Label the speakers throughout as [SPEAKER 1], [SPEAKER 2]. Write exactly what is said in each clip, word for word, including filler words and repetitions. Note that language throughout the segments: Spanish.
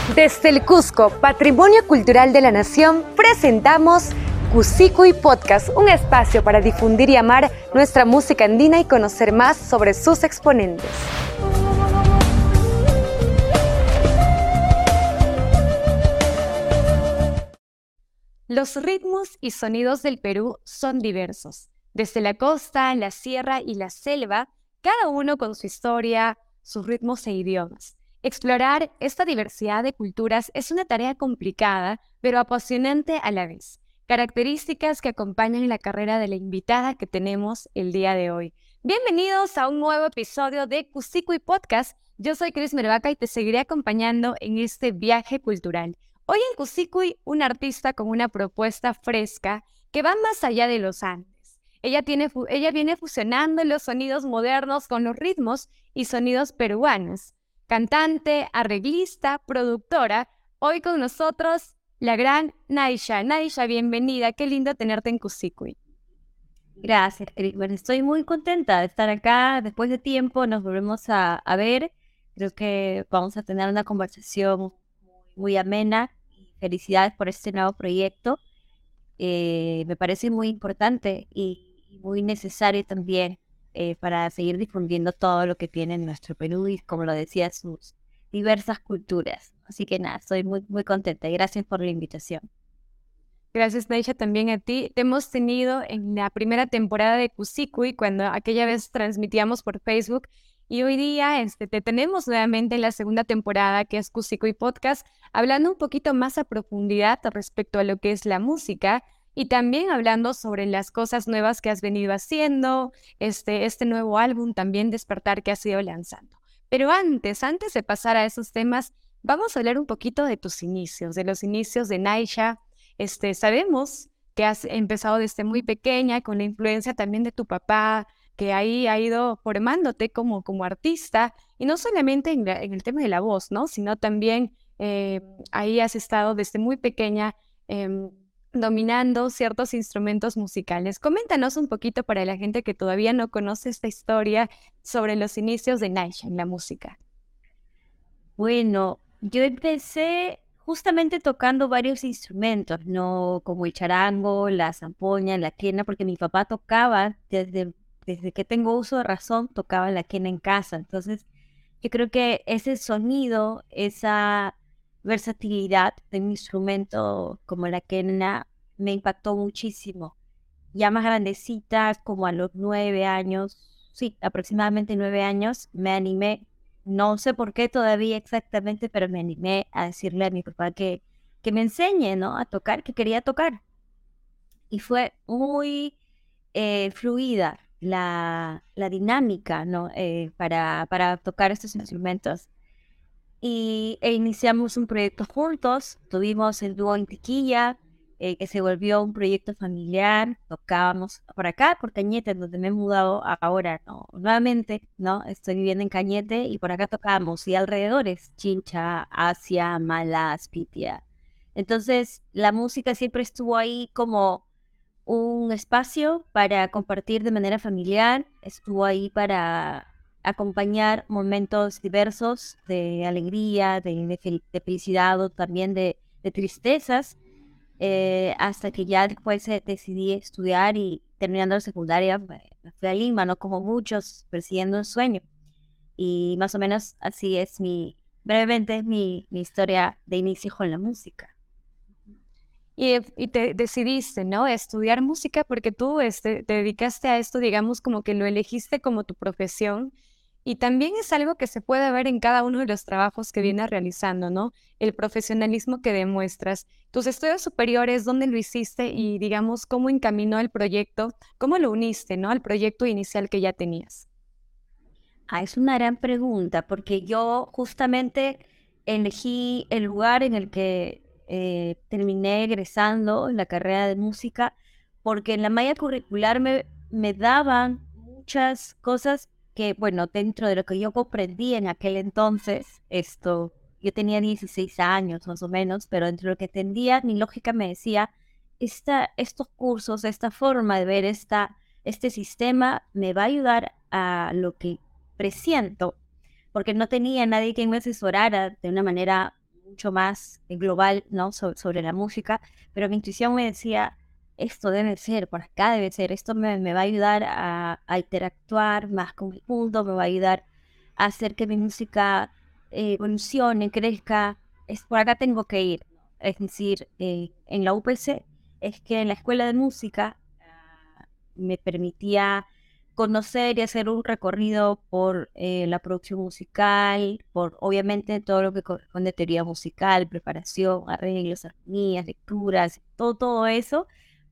[SPEAKER 1] Desde el Cusco, Patrimonio Cultural de la Nación, presentamos Cusicuy Podcast, un espacio para difundir y amar nuestra música andina y conocer más sobre sus exponentes. Los ritmos y sonidos del Perú son diversos. Desde la costa, la sierra y la selva, cada uno con su historia, sus ritmos e idiomas. Explorar esta diversidad de culturas es una tarea complicada, pero apasionante a la vez. Características que acompañan la carrera de la invitada que tenemos el día de hoy. Bienvenidos a un nuevo episodio de Cusicuy Podcast. Yo soy Cris Mervaca y te seguiré acompañando en este viaje cultural. Hoy en Cusicuy, un artista con una propuesta fresca que va más allá de los Andes. Ella, tiene, ella viene fusionando los sonidos modernos con los ritmos y sonidos peruanos. Cantante, arreglista, productora, hoy con nosotros la gran Naisha. Naisha, bienvenida, qué lindo tenerte en Cusicuy.
[SPEAKER 2] Gracias, Cris. Bueno, estoy muy contenta de estar acá. Después de tiempo nos volvemos a, a ver. Creo que vamos a tener una conversación muy, muy amena. Felicidades por este nuevo proyecto. Eh, me parece muy importante y muy necesario también eh, para seguir difundiendo todo lo que tiene nuestro Perú y, como lo decía, sus diversas culturas. Así que nada, estoy muy, muy contenta y gracias por la invitación.
[SPEAKER 1] Gracias, Naisha, también a ti. Te hemos tenido en la primera temporada de Cusicuy, cuando aquella vez transmitíamos por Facebook, y hoy día este, te tenemos nuevamente en la segunda temporada, que es Cusicuy Podcast, hablando un poquito más a profundidad respecto a lo que es la música y también hablando sobre las cosas nuevas que has venido haciendo, este, este nuevo álbum también Despertar que has ido lanzando. Pero antes, antes de pasar a esos temas, vamos a hablar un poquito de tus inicios, de los inicios de Naisha. Este, sabemos que has empezado desde muy pequeña con la influencia también de tu papá, que ahí ha ido formándote como, como artista, y no solamente en, la, en el tema de la voz, ¿no? Sino también eh, ahí has estado desde muy pequeña eh, dominando ciertos instrumentos musicales. Coméntanos un poquito para la gente que todavía no conoce esta historia sobre los inicios de Naisha en la música.
[SPEAKER 2] Bueno, yo empecé justamente tocando varios instrumentos, ¿no? Como el charango, la zampoña, la quena, porque mi papá tocaba desde, desde que tengo uso de razón, tocaba la quena en casa. Entonces, yo creo que ese sonido, esa versatilidad de un instrumento como la quena me impactó muchísimo. Ya más grandecita, como a los nueve años, sí, aproximadamente nueve años, me animé. No sé por qué todavía exactamente, pero me animé a decirle a mi papá que, que me enseñe, ¿no? A tocar, que quería tocar. Y fue muy eh, fluida la, la dinámica, ¿no? Eh, para, para tocar estos instrumentos. Y e iniciamos un proyecto juntos, tuvimos el dúo en Tiquilla, eh, que se volvió un proyecto familiar, tocábamos por acá, por Cañete, donde me he mudado a- ahora, ¿no? Nuevamente, ¿no? Estoy viviendo en Cañete y por acá tocábamos, y alrededores, Chincha, Asia, Malas, Pitia. Entonces, la música siempre estuvo ahí como un espacio para compartir de manera familiar, estuvo ahí para acompañar momentos diversos de alegría, de, de fel- de felicidad o también de, de tristezas, eh, hasta que ya después eh, decidí estudiar y terminando la secundaria me me fui a Lima, ¿no? Como muchos, persiguiendo un sueño. Y más o menos así es mi, brevemente es mi, mi historia de inicio con la música.
[SPEAKER 1] Y, y te decidiste, ¿no? Estudiar música porque tú este, te dedicaste a esto, digamos, como que lo elegiste como tu profesión. Y también es algo que se puede ver en cada uno de los trabajos que vienes realizando, ¿no? El profesionalismo que demuestras. Tus estudios superiores, ¿dónde lo hiciste? Y, digamos, ¿cómo encaminó el proyecto? ¿Cómo lo uniste, ¿no? Al proyecto inicial que ya tenías.
[SPEAKER 2] Ah, es una gran pregunta, porque yo justamente elegí el lugar en el que eh, terminé egresando en la carrera de música, porque en la malla curricular me, me daban muchas cosas que, bueno, dentro de lo que yo comprendí en aquel entonces, esto, yo tenía dieciséis años más o menos, pero dentro de lo que entendía, mi lógica me decía, esta, estos cursos, esta forma de ver esta, este sistema me va a ayudar a lo que presiento, porque no tenía nadie que me asesorara de una manera mucho más eh, global, ¿no? So- sobre la música, pero mi intuición me decía, esto debe ser, por acá debe ser, esto me, me va a ayudar a, a interactuar más con el mundo, me va a ayudar a hacer que mi música eh, evolucione, crezca, es por acá tengo que ir. Es decir, eh, en la U P C es que en la escuela de música ah, me permitía conocer y hacer un recorrido por eh, la producción musical, por obviamente todo lo que corresponde a teoría musical, preparación, arreglos, armonías, lecturas, todo, todo eso,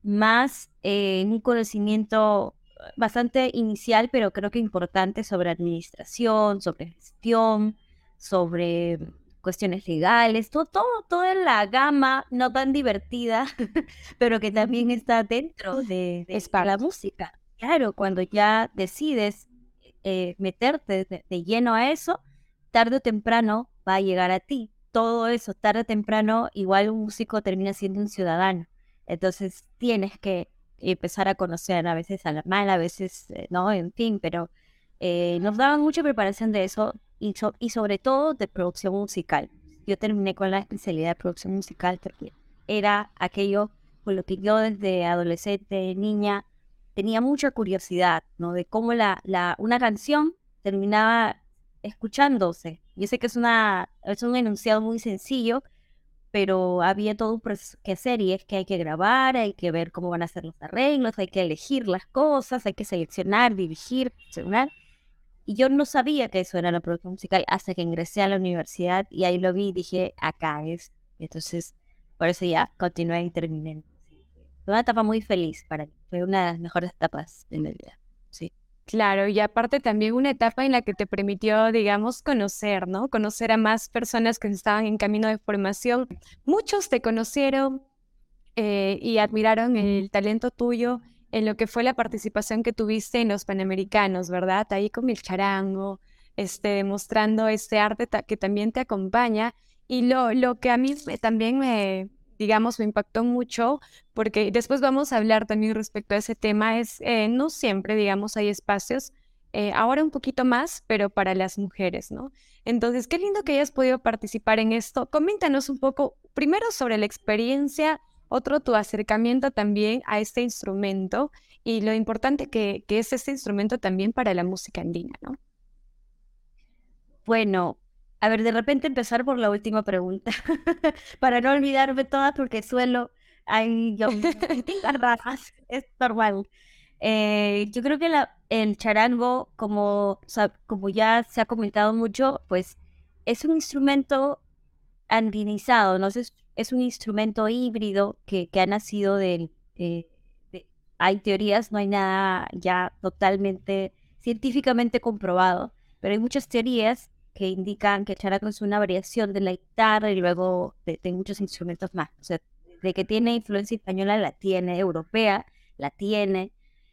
[SPEAKER 2] más eh, un conocimiento bastante inicial, pero creo que importante sobre administración, sobre gestión, sobre cuestiones legales, todo, todo, toda la gama no tan divertida, pero que también está dentro de,
[SPEAKER 1] Es
[SPEAKER 2] de- de la
[SPEAKER 1] parte.
[SPEAKER 2] música. Claro, cuando ya decides eh, meterte de, de lleno a eso, tarde o temprano va a llegar a ti. Todo eso, tarde o temprano, igual un músico termina siendo un ciudadano. Entonces tienes que empezar a conocer a veces a la mala, a veces eh, no, en fin, pero eh, nos daban mucha preparación de eso y, so- y sobre todo de producción musical. Yo terminé con la especialidad de producción musical porque era aquello con lo que yo desde adolescente, niña, tenía mucha curiosidad, ¿no? De cómo la, la, una canción terminaba escuchándose. Yo sé que es, una, es un enunciado muy sencillo, pero había todo un proceso que hacer y es que hay que grabar, hay que ver cómo van a ser los arreglos, hay que elegir las cosas, hay que seleccionar, dirigir, seleccionar. Y yo no sabía que eso era la producción musical hasta que ingresé a la universidad y ahí lo vi y dije, acá es. Entonces, por eso ya continué y terminé. Fue una etapa muy feliz para mí. Fue una de las mejores etapas de mi vida. Sí.
[SPEAKER 1] Claro, y aparte también una etapa en la que te permitió, digamos, conocer, ¿no? Conocer a más personas que estaban en camino de formación. Muchos te conocieron eh, y admiraron el talento tuyo en lo que fue la participación que tuviste en los Panamericanos, ¿verdad? Ahí con el charango, este, demostrando este arte ta- que también te acompaña. Y lo, lo que a mí me- también me, digamos, me impactó mucho, porque después vamos a hablar también respecto a ese tema, es eh, no siempre, digamos, hay espacios, eh, ahora un poquito más, pero para las mujeres, ¿no? Entonces, qué lindo que hayas podido participar en esto. Coméntanos un poco, primero sobre la experiencia, otro tu acercamiento también a este instrumento y lo importante que, que es este instrumento también para la música andina, ¿no?
[SPEAKER 2] Bueno, a ver, de repente empezar por la última pregunta, para no olvidarme todas porque suelo, ay, yo, raras, es normal. Eh, yo creo que la, el charango, como, o sea, como ya se ha comentado mucho, pues es un instrumento andinizado, ¿no? Es, es un instrumento híbrido que, que ha nacido del... eh, de- hay teorías, no hay nada ya totalmente científicamente comprobado, pero hay muchas teorías que indican que el charango es una variación de la guitarra y luego de, de muchos instrumentos más. O sea, de que tiene influencia española, la tiene, europea, la tiene,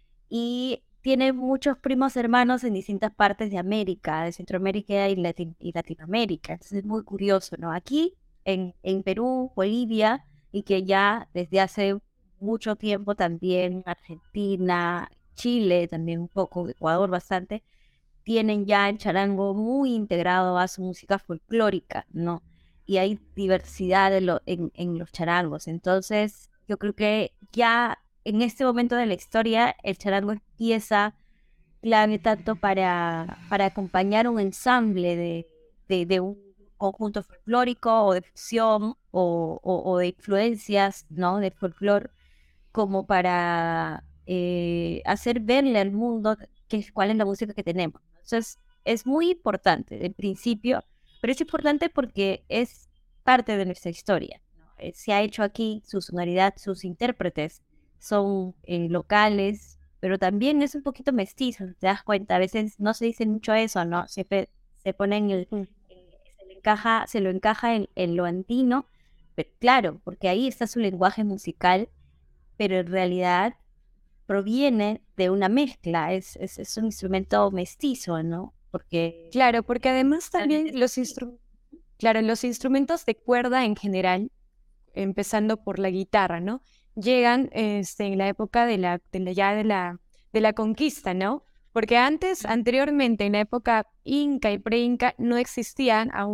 [SPEAKER 2] y tiene muchos primos hermanos en distintas partes de América, de Centroamérica y, Latin- y Latinoamérica. Entonces es muy curioso, ¿no? Aquí en, en Perú, Bolivia, y que ya desde hace mucho tiempo también Argentina, Chile, también un poco, Ecuador bastante, tienen ya el charango muy integrado a su música folclórica, ¿no? Y hay diversidad de lo- en, en los charangos. Entonces, yo creo que ya en este momento de la historia, el charango empieza clave tanto para, para acompañar un ensamble de, de, de un conjunto folclórico o de ficción o, o, o de influencias, ¿no? De folclore, como para eh, hacer verle al mundo qué, cuál es la música que tenemos. Entonces, es muy importante en principio, pero es importante porque es parte de nuestra historia, ¿no? Eh, se ha hecho aquí su sonoridad, sus intérpretes son eh, locales, pero también es un poquito mestizo, te das cuenta, a veces no se dice mucho eso, ¿no? Siempre se pone en el,
[SPEAKER 1] Mm.
[SPEAKER 2] en- se le encaja, se lo encaja en, en lo andino, pero claro, porque ahí está su lenguaje musical, pero en realidad proviene de una mezcla, es, es, es un instrumento mestizo, ¿no? Porque
[SPEAKER 1] Claro, porque además también
[SPEAKER 2] realmente
[SPEAKER 1] los
[SPEAKER 2] sí.
[SPEAKER 1] instru- claro, los instrumentos de cuerda en general, empezando por la guitarra, ¿no? Llegan este, en la época de la, de la, ya de la, de la conquista, ¿no? Porque antes, anteriormente, en la época inca y pre-inca, no existían aún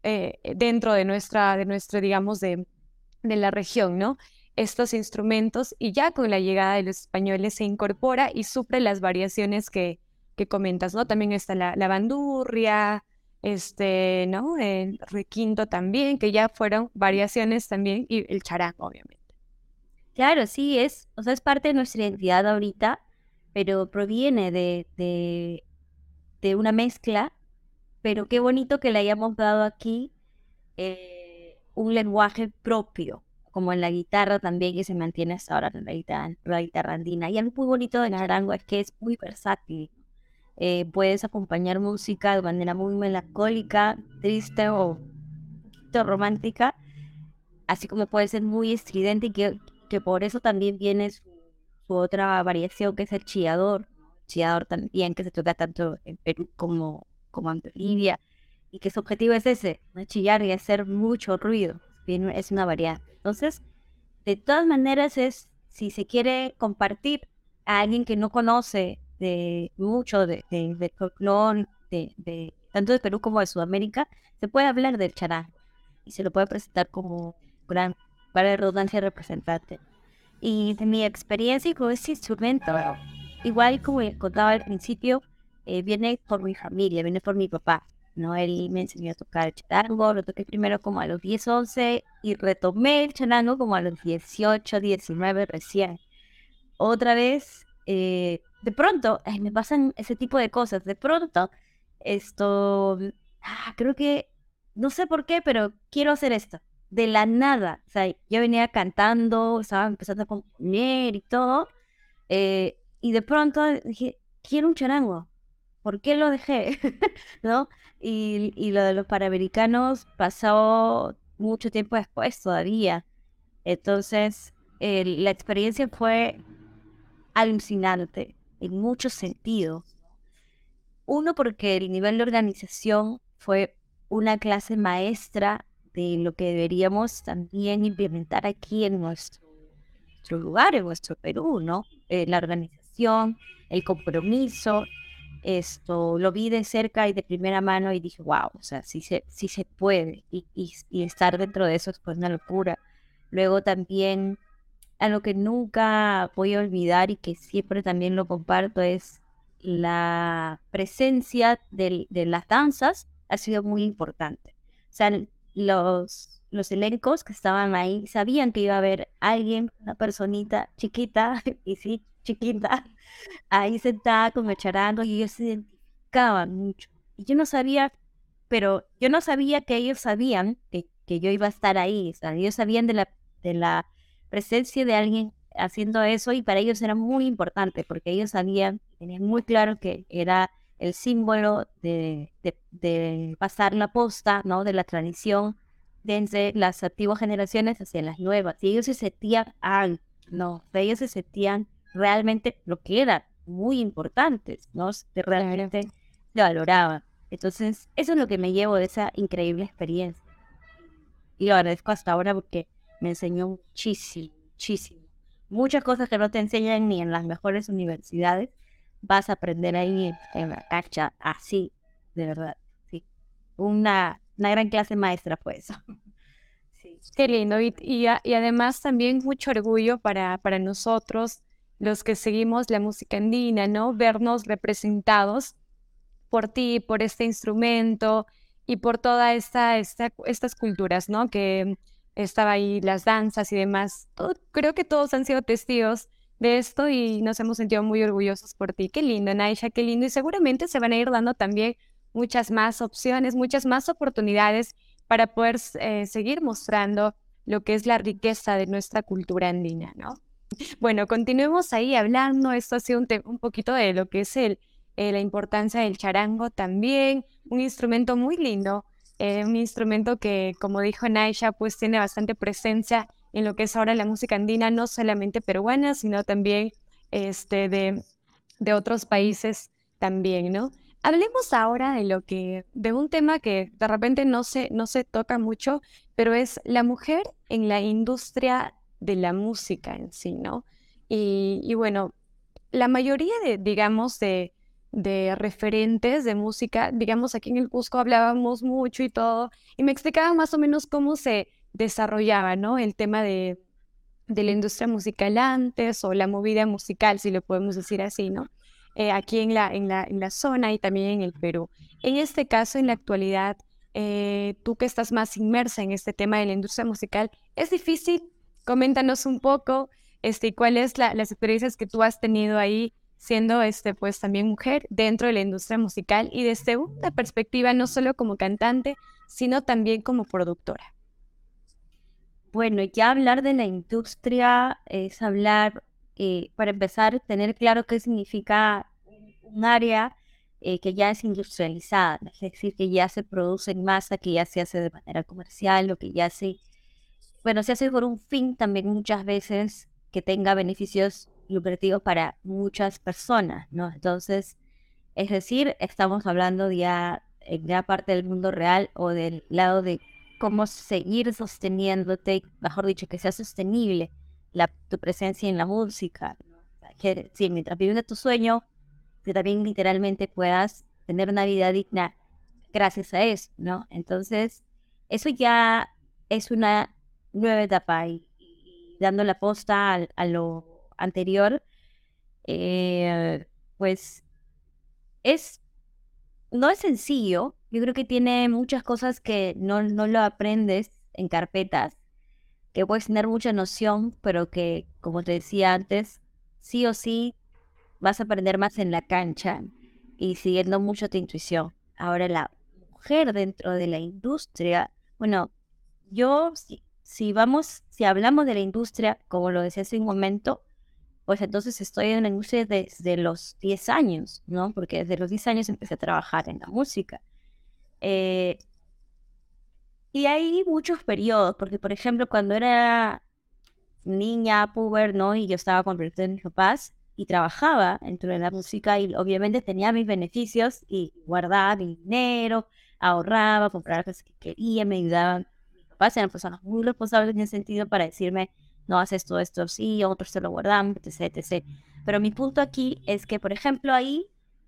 [SPEAKER 1] eh, dentro de nuestra, de nuestra, digamos, de, de la región, ¿no? Estos instrumentos y ya con la llegada de los españoles se incorpora y suple las variaciones que, que comentas, ¿no? También está la, la bandurria, este, ¿no? El requinto también, que ya fueron variaciones también, y el charango, obviamente.
[SPEAKER 2] Claro, sí, es, o sea, es parte de nuestra identidad ahorita, pero proviene de, de, de una mezcla, pero qué bonito que le hayamos dado aquí eh, un lenguaje propio, como en la guitarra también, que se mantiene hasta ahora en la guitarra, la guitarra andina. Y algo muy bonito del charango es que es muy versátil. Eh, puedes acompañar música de manera muy melancólica, triste o un poquito romántica, así como puede ser muy estridente y que, que por eso también viene su, su otra variación que es el chillador. Chillador también que se toca tanto en Perú como, como en Bolivia y que su objetivo es ese, no chillar y hacer mucho ruido. Bien, es una variedad. Entonces, de todas maneras es, si se quiere compartir a alguien que no conoce de mucho de, de, de folclore, de, de, tanto de Perú como de Sudamérica, se puede hablar del charango y se lo puede presentar como gran, para la redundancia, representante. Y de mi experiencia con este instrumento, igual como contaba al principio, eh, viene por mi familia, viene por mi papá, ¿no? Él me enseñó a tocar el charango, lo toqué primero como a los diez, once y retomé el charango como a los dieciocho, diecinueve recién. Otra vez, eh, de pronto, ay, me pasan ese tipo de cosas, de pronto, esto, ah, creo que, no sé por qué, pero quiero hacer esto, de la nada, o sea, yo venía cantando, estaba empezando a componer y todo, eh, y de pronto dije, quiero un charango, ¿por qué lo dejé? ¿No? Y, y lo de los panamericanos pasó mucho tiempo después todavía. Entonces, el- la experiencia fue alucinante en muchos sentidos. Uno, porque el nivel de organización fue una clase maestra de lo que deberíamos también implementar aquí en nuestro, nuestro lugar, en nuestro Perú, ¿no? Eh, la organización, el compromiso, esto lo vi de cerca y de primera mano y dije, wow, o sea, sí se, sí se puede y, y, y estar dentro de eso es pues una locura. Luego también, algo que nunca voy a olvidar y que siempre también lo comparto es la presencia del- de las danzas ha sido muy importante. O sea, los, los elencos que estaban ahí sabían que iba a haber alguien, una personita chiquita, y sí, chiquita, ahí sentada con el charango y ellos se identificaban mucho. Y yo no sabía, pero yo no sabía que ellos sabían que, que yo iba a estar ahí. O sea, ellos sabían de la, de la presencia de alguien haciendo eso y para ellos era muy importante porque ellos sabían, tenían muy claro que era el símbolo de, de, de pasar la posta, ¿no? De la tradición desde las antiguas generaciones hacia las nuevas. Y ellos se sentían, ah, no, o sea, ellos se sentían realmente lo que eran muy importantes, ¿no? De realmente lo valoraban. Entonces, eso es lo que me llevo de esa increíble experiencia. Y lo agradezco hasta ahora porque me enseñó muchísimo, muchísimo. Muchas cosas que no te enseñan ni en las mejores universidades, vas a aprender ahí en, en la cancha, así, de verdad, sí. Una, una gran clase maestra fue eso. Sí.
[SPEAKER 1] Qué lindo, y, y, a- y además también mucho orgullo para, para nosotros, los que seguimos la música andina, ¿no? Vernos representados por ti, por este instrumento y por toda esta, esta, estas culturas, ¿no? Que estaba ahí, las danzas y demás. Todo- creo que todos han sido testigos de esto y nos hemos sentido muy orgullosos por ti. Qué lindo, Naisha, qué lindo. Y seguramente se van a ir dando también muchas más opciones, muchas más oportunidades para poder eh, seguir mostrando lo que es la riqueza de nuestra cultura andina, ¿no? Bueno, continuemos ahí hablando. Esto ha sido un, te- un poquito de lo que es el, eh, la importancia del charango también, un instrumento muy lindo, eh, un instrumento que, como dijo Naisha, pues tiene bastante presencia en lo que es ahora la música andina, no solamente peruana, sino también este, de, de otros países también, ¿no? Hablemos ahora de lo que, de un tema que de repente no se, no se toca mucho, pero es la mujer en la industria de la música en sí, ¿no? Y, y bueno, la mayoría de, digamos, de, de referentes de música. Digamos, aquí en el Cusco hablábamos mucho y todo, y me explicaban más o menos cómo se desarrollaba, ¿no? El tema de, de la industria musical antes o la movida musical, si lo podemos decir así, ¿no? Eh, aquí en la, en la, en la zona y también en el Perú. En este caso, en la actualidad, eh, tú que estás más inmersa en este tema de la industria musical, ¿es difícil? Coméntanos un poco, este, y cuáles la, las experiencias que tú has tenido ahí siendo, este, pues también mujer dentro de la industria musical y desde una perspectiva no solo como cantante, sino también como productora.
[SPEAKER 2] Bueno, ya hablar de la industria es hablar, eh, para empezar, tener claro qué significa un área eh, que ya es industrializada, es decir, que ya se produce en masa, que ya se hace de manera comercial o que ya se, bueno, se hace por un fin también muchas veces que tenga beneficios lucrativos para muchas personas, ¿no? Entonces, es decir, estamos hablando ya en gran parte del mundo real o del lado de cómo seguir sosteniéndote, mejor dicho, que sea sostenible la, tu presencia en la música, ¿no? O sea, que sí, mientras vives tu sueño, que también literalmente puedas tener una vida digna gracias a eso, ¿no? Entonces, eso ya es una nueva etapa y, y dando la posta al- a, lo anterior, eh, pues es no es sencillo. Yo creo que tiene muchas cosas que no, no lo aprendes en carpetas, que puedes tener mucha noción, pero que, como te decía antes, sí o sí vas a aprender más en la cancha y siguiendo mucho tu intuición. Ahora, la mujer dentro de la industria, bueno, yo, si, si vamos, si hablamos de la industria, como lo decía hace un momento, pues entonces estoy en la industria desde los diez años, ¿no? Porque desde los diez años empecé a trabajar en la música. Eh, y hay muchos periodos, porque por ejemplo, cuando era niña, puber, ¿no? Y yo estaba con proyectos de mis papás y trabajaba dentro de la música y obviamente tenía mis beneficios y guardaba mi dinero, ahorraba, compraba las cosas que quería, me ayudaban. Mis papás eran personas muy responsables en ese sentido para decirme, no haces todo esto así, otros te lo guardan, etc, etcétera. Pero mi punto aquí es que, por ejemplo, ahí,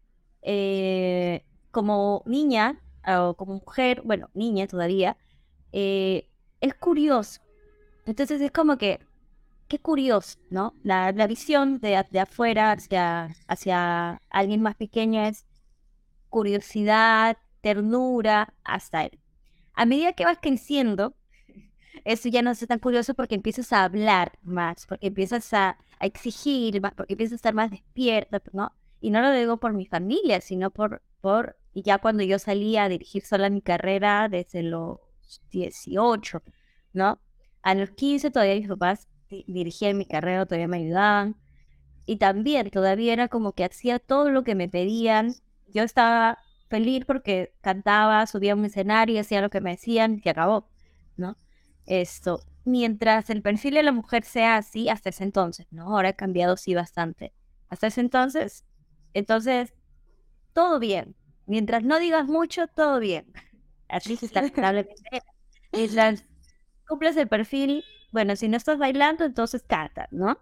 [SPEAKER 2] eh, como niña o como mujer, bueno, niña todavía, eh, es curioso. Entonces es como que qué curioso, ¿no? La, la visión de, de afuera hacia, hacia alguien más pequeño es curiosidad, ternura, hasta él. A medida que vas creciendo, eso ya no es tan curioso porque empiezas a hablar más, porque empiezas a, a exigir más, porque empiezas a estar más despierta, ¿no? Y no lo digo por mi familia, sino por, por y ya cuando yo salí a dirigir sola mi carrera desde los dieciocho, ¿no? A los quince todavía mis papás di- dirigían mi carrera, todavía me ayudaban. Y también todavía era como que hacía todo lo que me pedían. Yo estaba feliz porque cantaba, subía a un escenario, hacía lo que me decían y acabó, ¿no? Esto, mientras el perfil de la mujer sea así, hasta ese entonces, ¿no? Ahora ha cambiado sí bastante. Hasta ese entonces, entonces, todo bien. Mientras no digas mucho, todo bien. Así lamentablemente era. Mientras cumples el perfil, bueno, si no estás bailando, entonces canta, ¿no?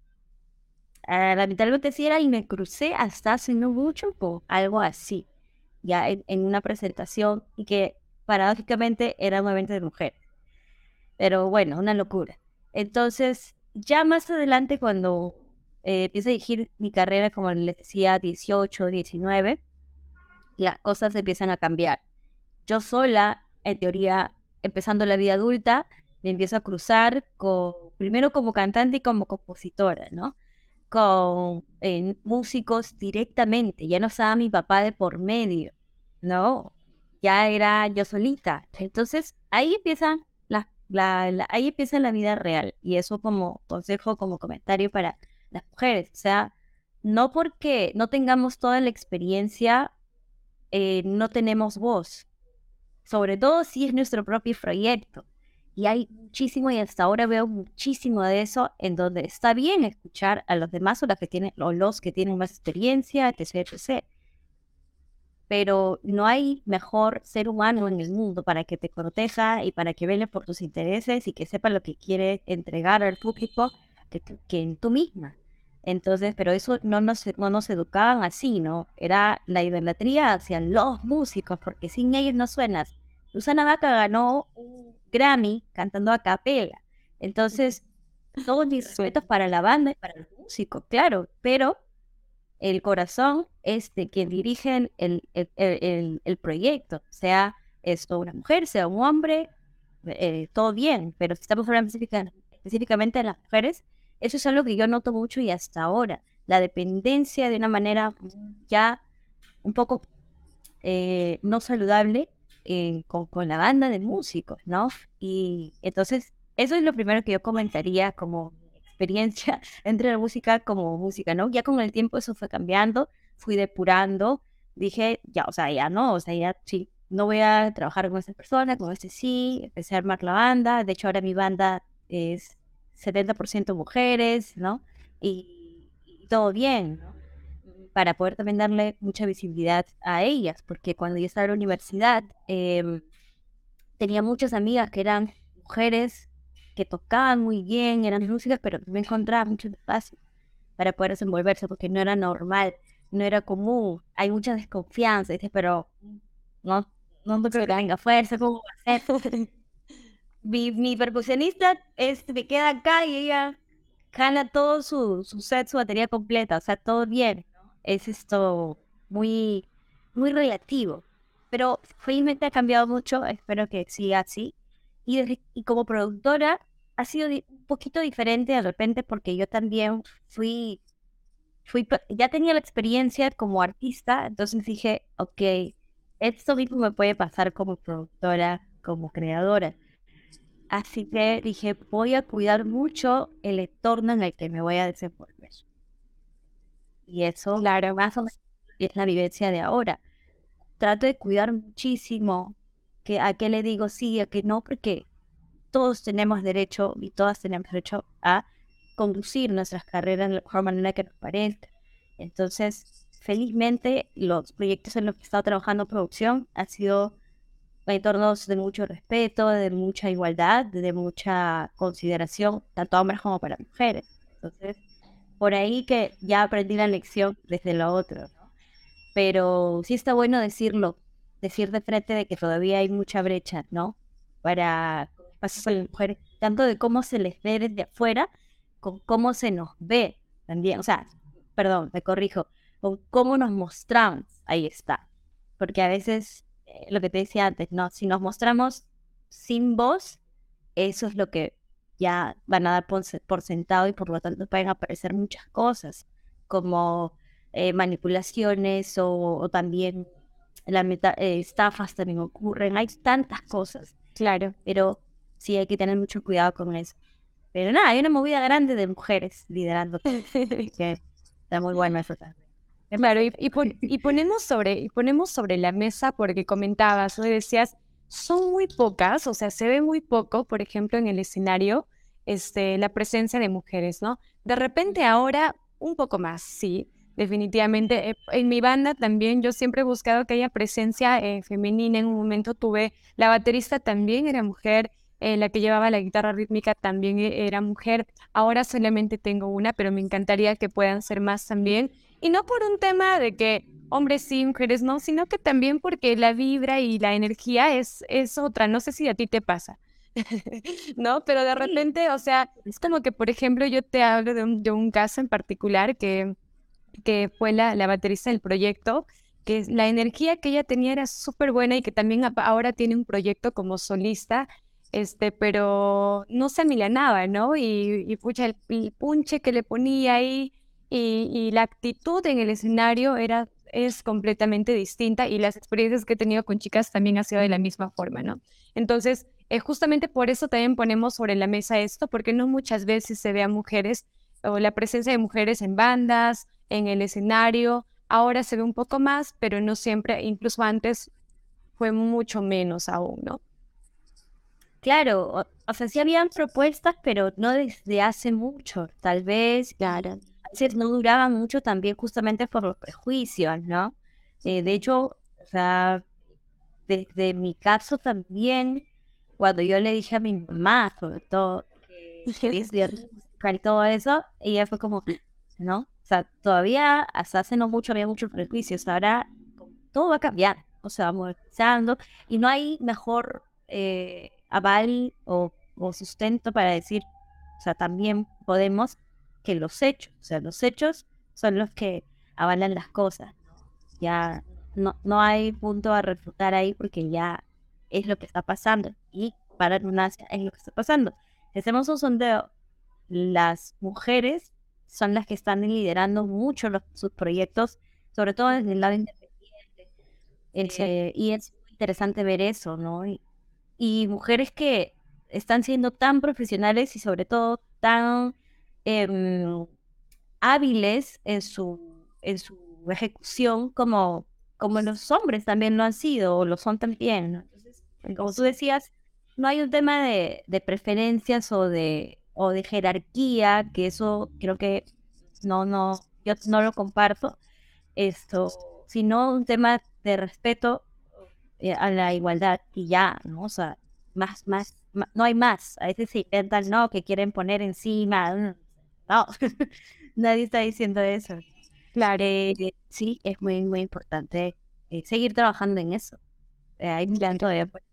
[SPEAKER 2] Ah, lamentablemente sí era y me crucé hasta hace no mucho con algo así, ya en, en una presentación y que paradójicamente era un evento de mujer. Pero bueno, una locura. Entonces, ya más adelante cuando eh, empiezo a dirigir mi carrera, como les decía, dieciocho, diecinueve, las cosas empiezan a cambiar. Yo sola, en teoría, empezando la vida adulta, me empiezo a cruzar con, primero como cantante y como compositora, ¿no? Con eh, músicos directamente, ya no estaba mi papá de por medio, ¿no? Ya era yo solita. Entonces, ahí empieza la, la, la- ahí empieza la vida real. Y eso como consejo, como comentario para las mujeres. O sea, no porque no tengamos toda la experiencia, eh, no tenemos voz, sobre todo si es nuestro propio proyecto. Y hay muchísimo, y hasta ahora veo muchísimo de eso, en donde está bien escuchar a los demás o, las que tienen, o los que tienen más experiencia, etc, etcétera. Pero no hay mejor ser humano en el mundo para que te proteja y para que vele por tus intereses y que sepa lo que quiere entregar al público que, tú- que tú misma. Entonces, pero eso no nos, no nos educaban así, ¿no? Era la idolatría hacia los músicos, porque sin ellos no suenas. Susana Baca ganó un Grammy cantando a capela. Entonces, todos mis respetos para la banda y para los músicos, claro, pero el corazón es de quien dirige el, el, el, el- el proyecto, sea esto una mujer, sea un hombre, eh, todo bien, pero si estamos hablando específica- específicamente de las mujeres, eso es algo que yo noto mucho y hasta ahora, la dependencia de una manera ya un poco eh, no saludable eh, con, con la banda de músicos, ¿no? Y entonces, eso es lo primero que yo comentaría como experiencia entre la música como música, ¿no? Ya con el tiempo eso fue cambiando, fui depurando, dije, ya, o sea, ya no, o sea, ya sí, no voy a trabajar con esta persona, con este sí, empecé a armar la banda, de hecho ahora mi banda es setenta por ciento mujeres, ¿no? Y, y todo bien, ¿no? Para poder también darle mucha visibilidad a ellas, porque cuando yo estaba en la universidad em, tenía muchas amigas que eran mujeres que tocaban muy bien, eran músicas, pero no encontraban mucho espacio para poder desenvolverse, porque no era normal, no era común, hay mucha desconfianza, dices, pero no, no no creo que tenga fuerza, ¿cómo va a ser? Mi, mi percusionista es, me queda acá y ella jala todo su, su set, su batería completa, o sea, todo bien, ¿no? Es esto muy, muy relativo, pero felizmente ha cambiado mucho, espero que siga así. Y, desde- y como productora ha sido di- un poquito diferente de repente porque yo también fui, fui, pe- ya tenía la experiencia como artista, entonces dije, ok, esto mismo me puede pasar como productora, como creadora. Así que dije, voy a cuidar mucho el entorno en el que me voy a desenvolver. Y eso,
[SPEAKER 1] Claro.
[SPEAKER 2] más o menos, es la vivencia de ahora. Trato de cuidar muchísimo que a qué le digo sí y a qué no, porque todos tenemos derecho y todas tenemos derecho a conducir nuestras carreras de la mejor manera que nos parezca. Entonces, felizmente, los proyectos en los que he estado trabajando en producción han sido entornos de mucho respeto, de mucha igualdad, de mucha consideración, tanto a hombres como para mujeres. Entonces, por ahí que ya aprendí la lección desde lo otro, ¿no? Pero sí está bueno decirlo, decir de frente de que todavía hay mucha brecha, ¿no? Para espacios para las mujeres, tanto de cómo se les ve desde afuera, con cómo se nos ve también, o sea, perdón, me corrijo, con cómo nos mostramos, ahí está. Porque a veces, eh, lo que te decía antes, ¿no? Si nos mostramos sin voz, eso es lo que ya van a dar por, se- por sentado y por lo tanto pueden aparecer muchas cosas, como eh, manipulaciones o, o también la meta- eh, estafas también ocurren, hay tantas cosas,
[SPEAKER 1] Claro.
[SPEAKER 2] pero sí hay que tener mucho cuidado con eso. Pero nada, hay una movida grande de mujeres liderando todo, así que está muy bueno eso también. Me
[SPEAKER 1] Claro, y,
[SPEAKER 2] parece.
[SPEAKER 1] y, pon- y ponemos sobre, y ponemos sobre la mesa porque comentabas, o decías, son muy pocas, o sea, se ve muy poco, por ejemplo, en el escenario, este, la presencia de mujeres, ¿no? De repente ahora un poco más, sí, definitivamente. Eh, En mi banda también yo siempre he buscado que haya presencia eh, femenina. En un momento tuve, la baterista también era mujer, eh, la que llevaba la guitarra rítmica también e- era mujer. Ahora solamente tengo una, pero me encantaría que puedan ser más también. Y no por un tema de que hombres sí, mujeres no, sino que también porque la vibra y la energía es, es otra. No sé si a ti te pasa, ¿no? Pero de
[SPEAKER 2] Sí,
[SPEAKER 1] repente, o sea, es como que, por ejemplo, yo te hablo de un, de un caso en particular que, que fue la, la baterista del proyecto, que es- la energía que ella tenía era súper buena y que también apa- ahora tiene un proyecto como solista, este, pero no se amilanaba, ¿no? Y, y pucha, el, el punche que le ponía ahí y, y la actitud en el escenario era, es completamente distinta y las experiencias que he tenido con chicas también ha sido de la misma forma, ¿no? Entonces, eh, justamente por eso también ponemos sobre la mesa esto, porque no muchas veces se ve a mujeres o la presencia de mujeres en bandas, en el escenario. Ahora se ve un poco más, pero no siempre, incluso antes fue mucho menos aún, ¿no?
[SPEAKER 2] claro, o, o sea, sí habían propuestas, pero no desde hace mucho, tal vez, y
[SPEAKER 1] Claro.
[SPEAKER 2] a veces no duraban mucho también justamente por los prejuicios, ¿no? Eh, de hecho, o sea, desde mi caso también, cuando yo le dije a mi mamá, sobre todo, que quería estudiar música y todo eso, ella fue como, ¿no? O sea, todavía hasta hace no mucho había muchos prejuicios, ahora todo va a cambiar, o sea, va modernizando y no hay mejor eh, aval o, o sustento para decir, o sea, también podemos que los hechos, o sea, los hechos son los que avalan las cosas, ya no, no hay punto a refutar ahí porque ya es lo que está pasando y para Lunacia es lo que está pasando. Si hacemos un sondeo, las mujeres son las que están liderando mucho los, sus proyectos, sobre todo desde el lado independiente. Eh, y es muy interesante ver eso, ¿no? Y, y mujeres que están siendo tan profesionales y sobre todo tan em, hábiles en su, en su ejecución como, como los hombres también lo han sido o lo son también, ¿no? Entonces, como tú decías, no hay un tema de, de preferencias o de, o de jerarquía, que eso creo que no, no, yo no lo comparto, esto, sino un tema de respeto eh, a la igualdad y ya, ¿no? O sea, más, más, ma- no hay más. A veces se inventan, no, que quieren poner encima, mm, no, nadie está diciendo eso.
[SPEAKER 1] Claro.
[SPEAKER 2] Eh, sí, es muy, muy importante eh, seguir trabajando en eso. Eh, hay mucho todavía por-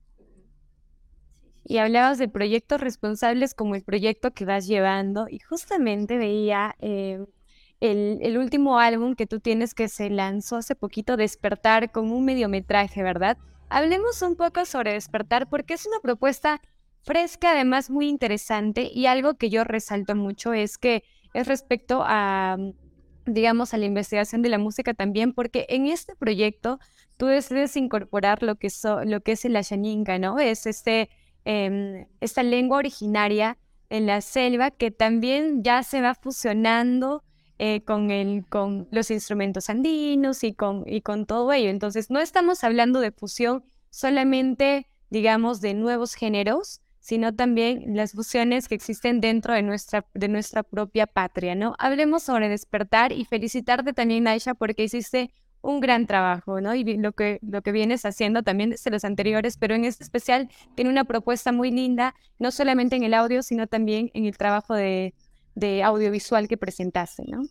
[SPEAKER 1] Y hablabas de proyectos responsables como el proyecto que vas llevando y justamente veía eh, el, el último álbum que tú tienes que se lanzó hace poquito, Despertar, con un mediometraje, ¿verdad? Hablemos un poco sobre Despertar porque es una propuesta fresca, además muy interesante y algo que yo resalto mucho es que es respecto a, digamos, a la investigación de la música también, porque en este proyecto tú decides incorporar lo que, so- lo que es el Ashaninka, ¿no? Es este em, esta lengua originaria en la selva que también ya se va fusionando eh, con, el, con los instrumentos andinos y con, y con todo ello. Entonces, no estamos hablando de fusión solamente, digamos, de nuevos géneros, sino también las fusiones que existen dentro de nuestra, de nuestra propia patria, ¿no? Hablemos sobre Despertar y felicitarte también, Aisha, porque hiciste un gran trabajo, ¿no? Y vi- lo que, lo que vienes haciendo también desde los anteriores, pero en este especial tiene una propuesta muy linda, no solamente en el audio, sino también en el trabajo de, de audiovisual que presentaste, ¿no?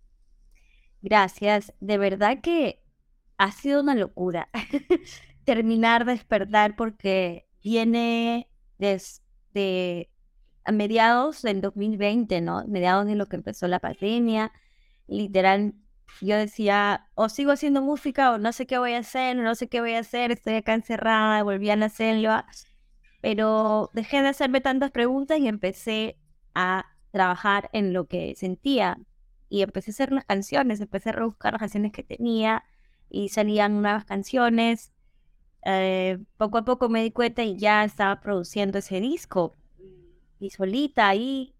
[SPEAKER 2] Gracias. De verdad que ha sido una locura terminar de despertar porque viene desde a mediados del dos mil veinte, ¿no? Mediados de lo que empezó la pandemia. Literal, yo decía, o sigo haciendo música o no sé qué voy a hacer, no sé qué voy a hacer, estoy acá encerrada, volví a la selva, pero dejé de hacerme tantas preguntas y empecé a trabajar en lo que sentía y empecé a hacer las canciones, empecé a rebuscar las canciones que tenía y salían nuevas canciones. Eh, poco a poco me di cuenta y ya estaba produciendo ese disco y solita ahí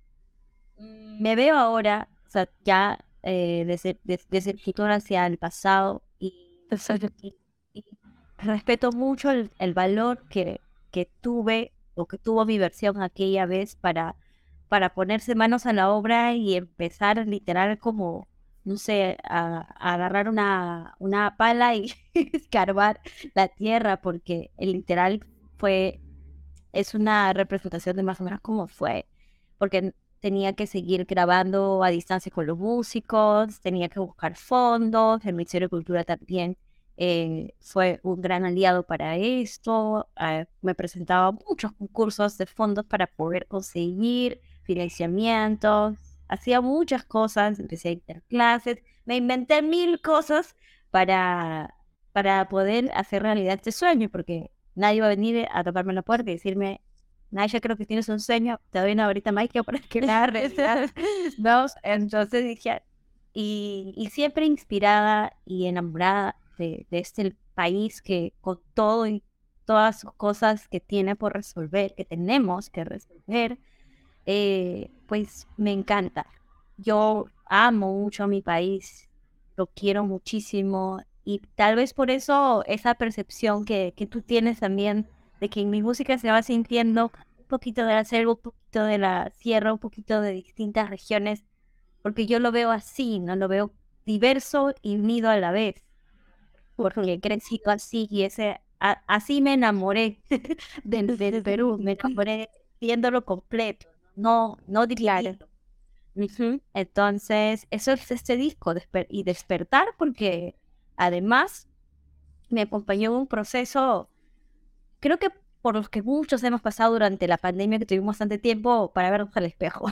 [SPEAKER 2] me veo ahora, o sea, ya eh, desde, des- desde el futuro hacia el pasado y, y- y respeto mucho el, el valor que, que tuve o que tuvo mi versión aquella vez para, para ponerse manos a la obra y empezar literal como, no sé, a, a agarrar una, una pala y escarbar la tierra porque el literal fue es una representación de más o menos cómo fue, porque tenía que seguir grabando a distancia con los músicos, tenía que buscar fondos, el Ministerio de Cultura también eh, fue un gran aliado para esto, eh, me presentaba muchos concursos de fondos para poder conseguir financiamientos, hacía muchas cosas, empecé a dictar clases, me inventé mil cosas para, para poder hacer realidad este sueño, porque nadie va a venir a tocarme la puerta y decirme, Naya, creo que tienes un sueño, te doy una horita más que para que la realidad. No, entonces dije, y, y siempre inspirada y enamorada de, de este país que con todo y todas sus cosas que tiene por resolver, que tenemos que resolver, eh, pues me encanta. Yo amo mucho a mi país, lo quiero muchísimo y tal vez por eso esa percepción que, que tú tienes también de que en mi música se va sintiendo un poquito de la selva, un poquito de la sierra, un poquito de distintas regiones, porque yo lo veo así, no lo veo diverso y unido a la vez, porque he crecido así y ese, a- así me enamoré del, del Perú, me enamoré viéndolo completo, no, no
[SPEAKER 1] Claro.
[SPEAKER 2] dividido. Ujú. Entonces, eso es este disco, desper- y despertar, porque además me acompañó en un proceso, creo que por los que muchos hemos pasado durante la pandemia, que tuvimos bastante tiempo para vernos al espejo.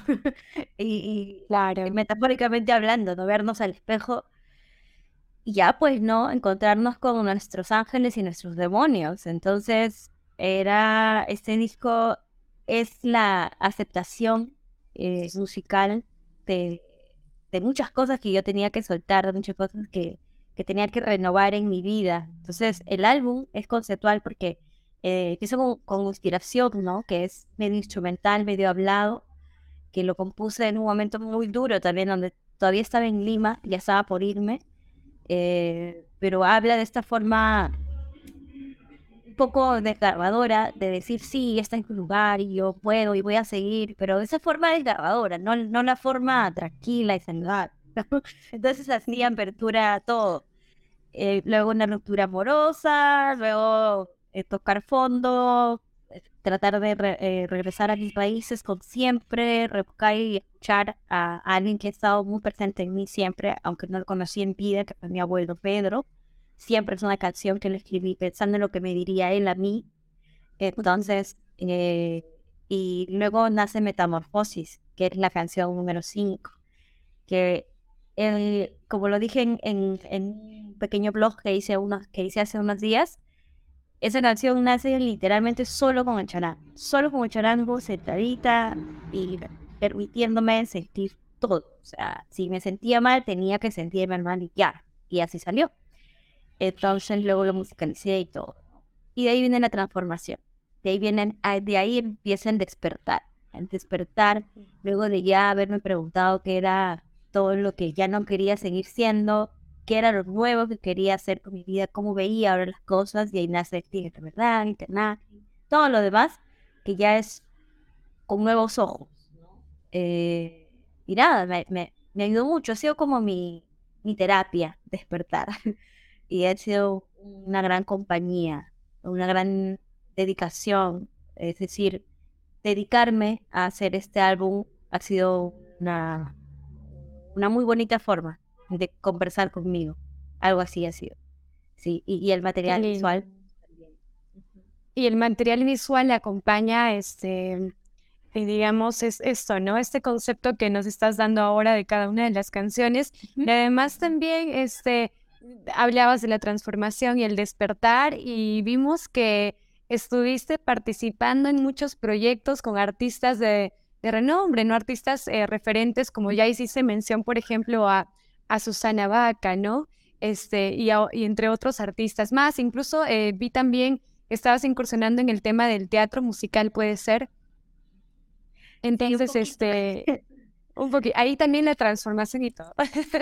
[SPEAKER 2] y, y
[SPEAKER 1] Claro.
[SPEAKER 2] metafóricamente hablando, ¿no? Vernos al espejo y ya pues, ¿no? Encontrarnos con nuestros ángeles y nuestros demonios. Entonces, era, este disco es la aceptación eh, musical de, de muchas cosas que yo tenía que soltar, de muchas cosas que, que tenía que renovar en mi vida. Entonces, el álbum es conceptual porque eh, empieza con, con inspiración, ¿no? Que es medio instrumental, medio hablado, que lo compuse en un momento muy duro también, donde todavía estaba en Lima, ya estaba por irme, eh, pero habla de esta forma un poco desgarradora de decir, sí, está en tu lugar y yo puedo y voy a seguir, pero de esa forma desgarradora, no, no la forma tranquila y saludable. Entonces así apertura a todo. Eh, luego una ruptura amorosa, luego eh, tocar fondo, eh, tratar de re- eh, regresar a mis raíces con siempre, rebuscar y escuchar a, a alguien que ha estado muy presente en mí siempre, aunque no lo conocí en vida, que fue mi abuelo Pedro. Siempre es una canción que le escribí pensando en lo que me diría él a mí. Entonces, eh, y luego nace Metamorfosis, que es la canción número cinco, que el, como lo dije en, en, en un pequeño blog que hice, unos, que hice hace unos días, esa canción nace literalmente solo con el charango, solo con el charango, sentadita y permitiéndome sentir todo. O sea, si me sentía mal, tenía que sentirme mal y ya, y así salió. Entonces luego lo musicalicé y todo. Y de ahí viene la transformación. De ahí vienen, ah, de ahí empieza el despertar. El despertar, luego de ya haberme preguntado qué era todo lo que ya no quería seguir siendo, qué era lo nuevo que quería hacer con mi vida, cómo veía ahora las cosas, y ahí nace el de verdad, internet, todo lo demás, que ya es con nuevos ojos. Eh, y nada, me, me, me ayudó mucho, ha sido como mi, mi terapia, despertar. Y ha sido una gran compañía, una gran dedicación. Es decir, dedicarme a hacer este álbum ha sido una, una muy bonita forma de conversar conmigo. Algo así ha sido. Sí, y, y el
[SPEAKER 1] Qué
[SPEAKER 2] material
[SPEAKER 1] lindo.
[SPEAKER 2] visual también. Ujú.
[SPEAKER 1] Y el material visual acompaña, este, y digamos, es esto, ¿no? Este concepto que nos estás dando ahora de cada una de las canciones.
[SPEAKER 2] Ujú.
[SPEAKER 1] Y además también, este, hablabas de la transformación y el despertar y vimos que estuviste participando en muchos proyectos con artistas de, de renombre, ¿no? Artistas eh, referentes, como ya hiciste mención, por ejemplo, a, a Susana Baca, ¿no? Este, y, a- y entre otros artistas más. Incluso eh, vi también que estabas incursionando en el tema del teatro musical, ¿puede ser?
[SPEAKER 2] Sí, un
[SPEAKER 1] Entonces,
[SPEAKER 2] poquito.
[SPEAKER 1] este, un poquito, ahí también la transformación y todo.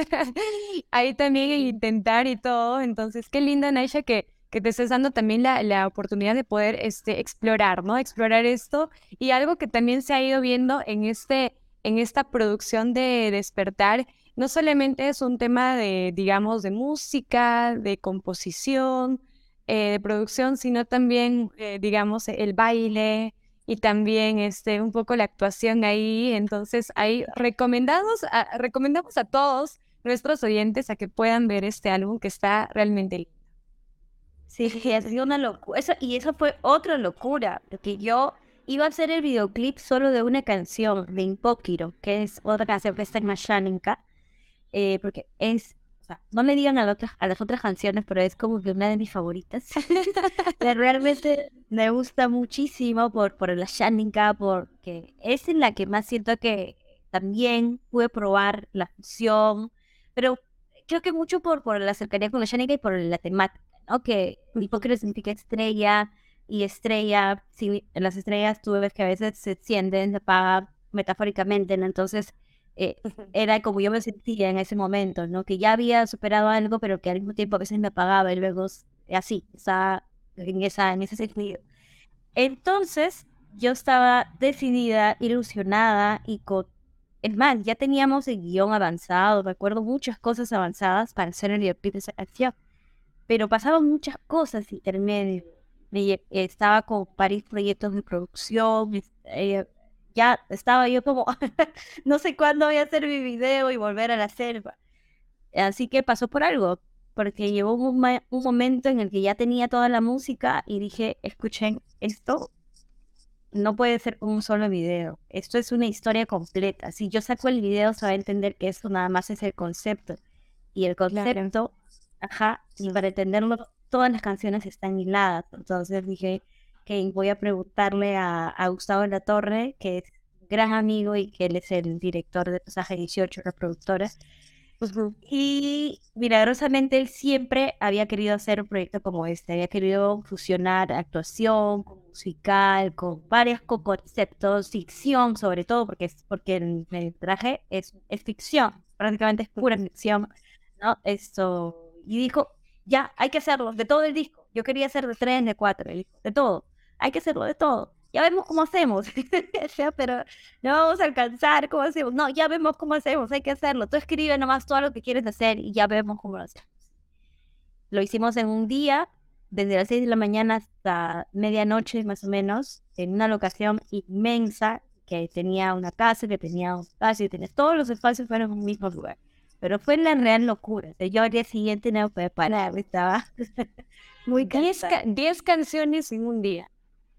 [SPEAKER 1] Ahí también el
[SPEAKER 2] Sí.
[SPEAKER 1] intentar y todo. Entonces, qué linda, Naisha, que, que te estés dando también la, la oportunidad de poder este, explorar, ¿no? Explorar esto. Y algo que también se ha ido viendo en, este, en esta producción de Despertar, no solamente es un tema de, digamos, de música, de composición, eh, de producción, sino también, eh, digamos, el baile y también este, un poco la actuación ahí. Entonces, ahí recomendamos a, recomendamos a todos nuestros oyentes a que puedan ver este álbum que está realmente lindo.
[SPEAKER 2] Sí, ha sido una locura. Eso, y eso fue otra locura, porque yo iba a hacer el videoclip solo de una canción, de Impóquiro, que es otra canción que está en Masháninka, eh, porque es, o sea, no me digan a, las otras, a las otras canciones, pero es como que una de mis favoritas. La- Realmente me gusta muchísimo por, por la Shaninka, porque es en la que más siento que también pude probar la fusión, pero creo que mucho por, por la cercanía con la Shaninka y por la temática, ¿no? Que hipócrita significa estrella, y estrella, si las estrellas tú ves que a veces se encienden, se apagan metafóricamente, ¿no? Entonces, eh, era como yo me sentía en ese momento, ¿no? Que ya había superado algo, pero que al mismo tiempo a veces me apagaba y luego s- así, estaba en esa, en ese sentido. Entonces, yo estaba decidida, ilusionada y con... Es más, ya teníamos el guión avanzado, recuerdo muchas cosas avanzadas para hacer el videoclip de esa canción, pero pasaban muchas cosas intermedio. Me lle- Estaba con varios proyectos de producción, es- eh, ya estaba yo como, no sé cuándo voy a hacer mi video y volver a la selva. Así que pasó por algo, porque llegó un, ma- un momento en el que ya tenía toda la música y dije, escuchen, esto no puede ser con un solo video, esto es una historia completa. Si yo saco el video, se va a entender que esto nada más es el concepto. Y el
[SPEAKER 1] Claro.
[SPEAKER 2] concepto, ajá, y para entenderlo, todas las canciones están hiladas. Entonces dije que voy a preguntarle a, a Gustavo de la Torre, que es gran amigo y que él es el director de Pasaje dieciocho, la productora.
[SPEAKER 1] Ujú.
[SPEAKER 2] Y milagrosamente él siempre había querido hacer un proyecto como este, había querido fusionar actuación con musical, con varios co- conceptos, ficción sobre todo, porque es porque el metraje es, es ficción, prácticamente es pura ficción, ¿no? Esto, y dijo, ya, hay que hacerlo, de todo el disco. Yo quería hacer de tres, de cuatro, él dijo, de todo, hay que hacerlo de todo. Ya vemos cómo hacemos, o sea, pero no vamos a alcanzar, ¿cómo hacemos? No, ya vemos cómo hacemos, hay que hacerlo. Tú escribe nomás todo lo que quieres hacer y ya vemos cómo lo hacemos. Lo hicimos en un día, desde las seis de la mañana hasta medianoche más o menos, en una locación inmensa que tenía una casa, que tenía un espacio, que tenía todos los espacios fueron en un mismo lugar. Pero fue la real locura. O sea, yo al día siguiente no podía parar, estaba muy
[SPEAKER 1] Diez,
[SPEAKER 2] cansada.
[SPEAKER 1] ca- diez canciones en un día.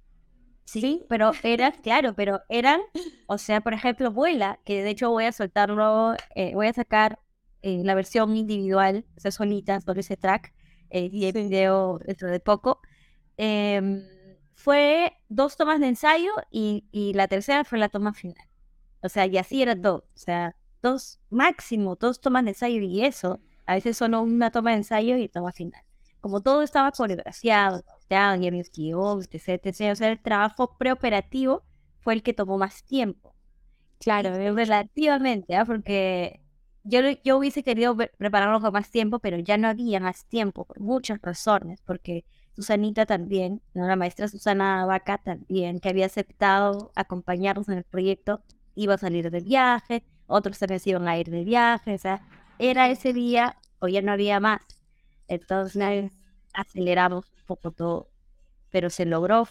[SPEAKER 2] Sí, pero era, claro, pero eran, o sea, por ejemplo, Vuela, que de hecho voy a soltarlo, eh, voy a sacar eh, la versión individual, o sea, solita, sobre ese track, eh, y el
[SPEAKER 1] Sí.
[SPEAKER 2] video dentro de poco. Em, Fue dos tomas de ensayo y, y la tercera fue la toma final. O sea, y así era todo. O sea, dos, máximo, dos tomas de ensayo y eso, a veces solo una toma de ensayo y toma final. Como todo estaba coreografiado, ya había mis guiones, etc, etcétera. O sea, el trabajo preoperativo fue el que tomó más tiempo.
[SPEAKER 1] Claro,
[SPEAKER 2] Y
[SPEAKER 1] de hecho.
[SPEAKER 2] relativamente, ¿ah? Porque yo, lo- yo hubiese querido ve- prepararlo con más tiempo, pero ya no había más tiempo por muchas razones, porque Susanita también, ¿no? La maestra Susana Vaca también, que había aceptado acompañarnos en el proyecto, iba a salir de viaje, otros también se iban a ir de viaje, o sea, era ese día o ya no había más. Entonces aceleramos un poco todo, pero se logró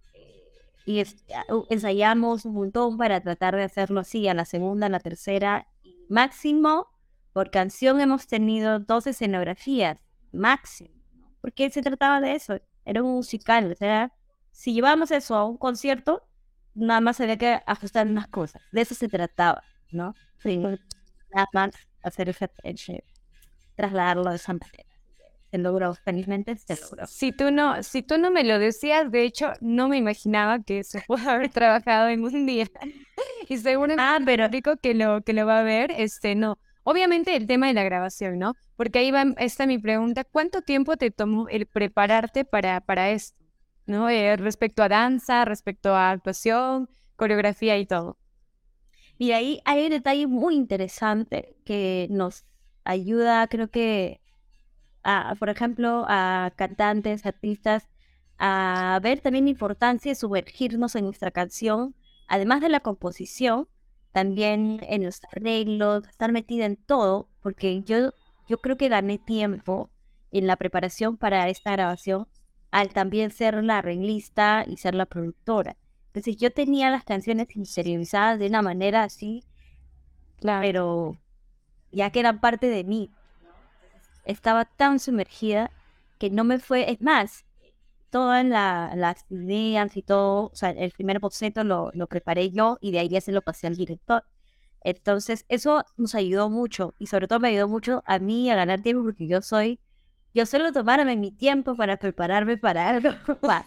[SPEAKER 2] y es- uh, ensayamos un montón para tratar de hacerlo así, a la segunda, a la tercera, y máximo, por canción hemos tenido dos escenografías, máximo, ¿no? Porque se trataba de eso, era un musical, o sea, si llevábamos eso a un concierto, nada más había que ajustar unas cosas, de eso se trataba, ¿no? Sí, nada más hacer ese, ese- trasladarlo de esa manera. Se logró, felizmente se logró.
[SPEAKER 1] Si tú no, si tú no me lo decías, de hecho, no me imaginaba que se pudo haber trabajado en un día. Y seguramente
[SPEAKER 2] Ah,
[SPEAKER 1] el
[SPEAKER 2] pero
[SPEAKER 1] público que lo, que lo va a ver, este, no. Obviamente el tema de la grabación, ¿no? Porque ahí va esta mi pregunta, ¿cuánto tiempo te tomó el prepararte para, para esto? ¿No? Eh, respecto a danza, respecto a actuación, coreografía y todo.
[SPEAKER 2] y ahí hay un detalle muy interesante que nos ayuda, creo que, a, por ejemplo, a cantantes, artistas, a ver también la importancia de sumergirnos en nuestra canción, además de la composición, también en los arreglos, estar metida en todo, porque yo, yo creo que gané tiempo en la preparación para esta grabación al también ser la arreglista y ser la productora. Entonces yo tenía las canciones interiorizadas de una manera así,
[SPEAKER 1] Claro.
[SPEAKER 2] pero ya que eran parte de mí, estaba tan sumergida que no me fue, es más, todas la- las ideas y todo, o sea, el primer boceto lo, lo preparé yo y de ahí ya se lo pasé al director. Entonces, eso nos ayudó mucho y sobre todo me ayudó mucho a mí a ganar tiempo porque yo soy, yo suelo tomarme mi tiempo para prepararme para algo más.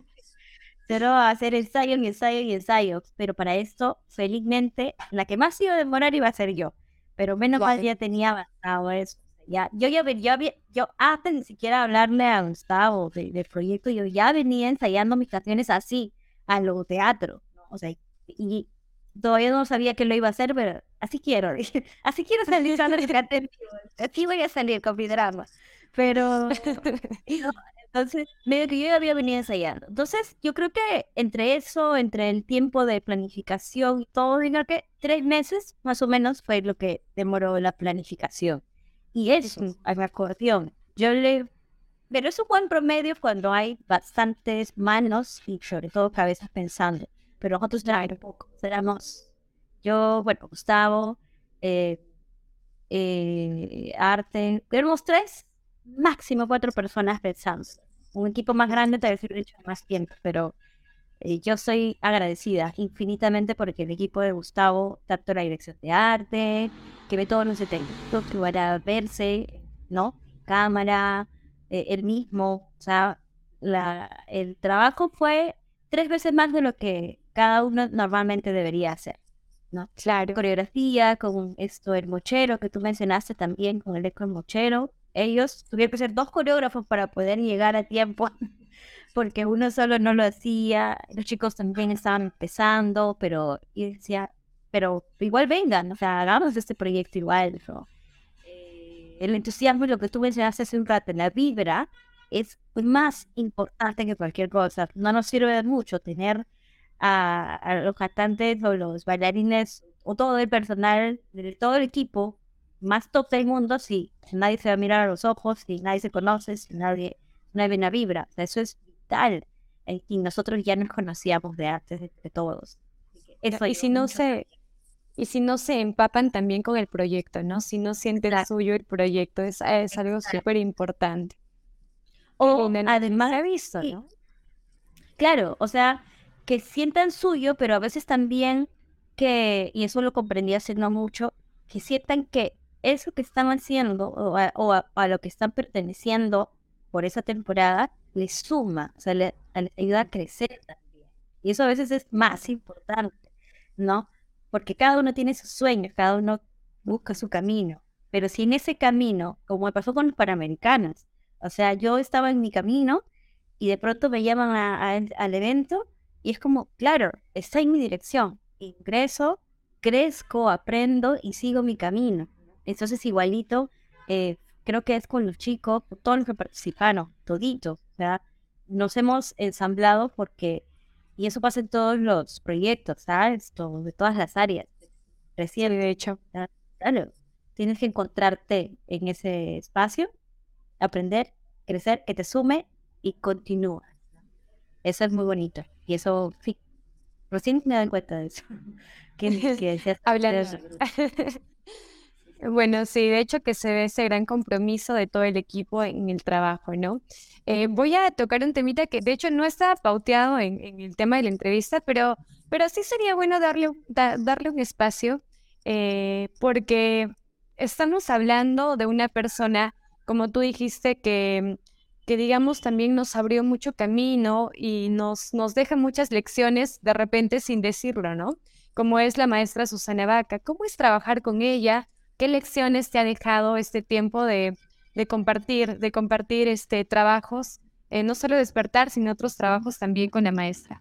[SPEAKER 2] Pero hacer ensayo y ensayo y ensayo. Pero para esto, felizmente, la que más iba a demorar iba a ser yo. Pero menos mal
[SPEAKER 1] Claro.
[SPEAKER 2] ya tenía avanzado eso. Ya, yo ya ven- yo había, yo antes ni siquiera hablarle a Gustavo de- del proyecto, yo ya venía ensayando mis canciones así, a lo teatro, ¿no? O sea, y todavía no sabía que lo iba a hacer, pero así quiero, dije, así quiero salir cuando les cante en vivo. Así voy a salir con mi drama. Pero no, entonces, medio que yo ya había venido ensayando. Entonces, yo creo que entre eso, entre el tiempo de planificación y todo, yo creo que tres meses más o menos fue lo que demoró la planificación. Y eso,
[SPEAKER 1] Ujú.
[SPEAKER 2] a mi acordeón. Yo le... Pero es un buen promedio cuando hay bastantes manos y sobre todo cabezas pensando. pero nosotros éramos pocos, éramos yo, bueno, Gustavo, eh, eh, arte, éramos tres, máximo cuatro personas pensando. Un equipo más grande tal vez hubiera hecho más tiempo, pero eh, yo soy agradecida infinitamente porque el equipo de Gustavo, tanto la dirección de arte, que ve todos los detalles, que van a verse, ¿no? Cámara, eh, el mismo, o sea, la, el trabajo fue tres veces más de lo que cada uno normalmente debería hacer, ¿no?
[SPEAKER 1] Claro.
[SPEAKER 2] Coreografía, con esto, el mochero que tú mencionaste también, con el eco del mochero. Ellos tuvieron que ser dos coreógrafos para poder llegar a tiempo, porque uno solo no lo hacía. Los chicos también estaban empezando, pero y decía, pero igual vengan, o sea, hagamos este proyecto igual, ¿no? Eh, el entusiasmo y lo que tú mencionaste hace un rato, la vibra, es más importante que cualquier cosa. No nos sirve de mucho tener a, a los cantantes o los bailarines o todo el personal, de todo el equipo más top del mundo si nadie se va a mirar a los ojos, si nadie se conoce, si nadie, no hay buena vibra. O sea, eso es vital. Eh, Y nosotros ya nos conocíamos de antes de, de todos. Eso
[SPEAKER 1] Y
[SPEAKER 2] ayudó
[SPEAKER 1] si no
[SPEAKER 2] mucho.
[SPEAKER 1] se, y si no se empapan también con el proyecto, ¿no? Si no sienten
[SPEAKER 2] Exacto,
[SPEAKER 1] suyo el proyecto, es, es algo
[SPEAKER 2] exacto.
[SPEAKER 1] súper importante.
[SPEAKER 2] O
[SPEAKER 1] En el-
[SPEAKER 2] además,
[SPEAKER 1] Se ha visto,
[SPEAKER 2] sí,
[SPEAKER 1] ¿no?
[SPEAKER 2] claro, o sea, que sientan suyo, pero a veces también que, y eso lo comprendí hace no mucho, que sientan que eso que están haciendo o a, o a- a lo que están perteneciendo por esa temporada les suma, o sea, le- a- les ayuda a crecer también. Y eso a veces es más importante, ¿no? Porque cada uno tiene sus sueños, cada uno busca su camino, pero si en ese camino, como me pasó con los Panamericanos, o sea, yo estaba en mi camino y de pronto me llaman a- a- al evento y es como, claro, está en mi dirección. Ingreso, crezco, aprendo y sigo mi camino. Entonces, igualito, eh, creo que es con los chicos, con todos los que participaron, toditos. O sea, nos hemos ensamblado porque, y eso pasa en todos los proyectos, ¿sabes? Todo- de todas las áreas.
[SPEAKER 1] Sí,
[SPEAKER 2] Recién,
[SPEAKER 1] de hecho.
[SPEAKER 2] claro, tienes que encontrarte en ese espacio, aprender, crecer, que te sume y continúa. Eso es muy bonito. Y eso, sí, recién me doy cuenta de eso. Que, que decías,
[SPEAKER 1] Hablando.
[SPEAKER 2] "Ustedes-".
[SPEAKER 1] Bueno, sí, de hecho que se ve ese gran compromiso de todo el equipo en el trabajo, ¿no? Eh, voy a tocar un temita que de hecho no está pauteado en, en el tema de la entrevista, pero, pero sí sería bueno darle, un- da- darle un espacio, eh, porque estamos hablando de una persona, como tú dijiste, que, que digamos también nos abrió mucho camino y nos, nos deja muchas lecciones de repente sin decirlo, ¿no? Como es la maestra Susana Vaca. ¿Cómo es trabajar con ella? ¿Qué lecciones te ha dejado este tiempo de, de compartir, de compartir este, trabajos, eh, no solo despertar, sino otros trabajos también con la maestra?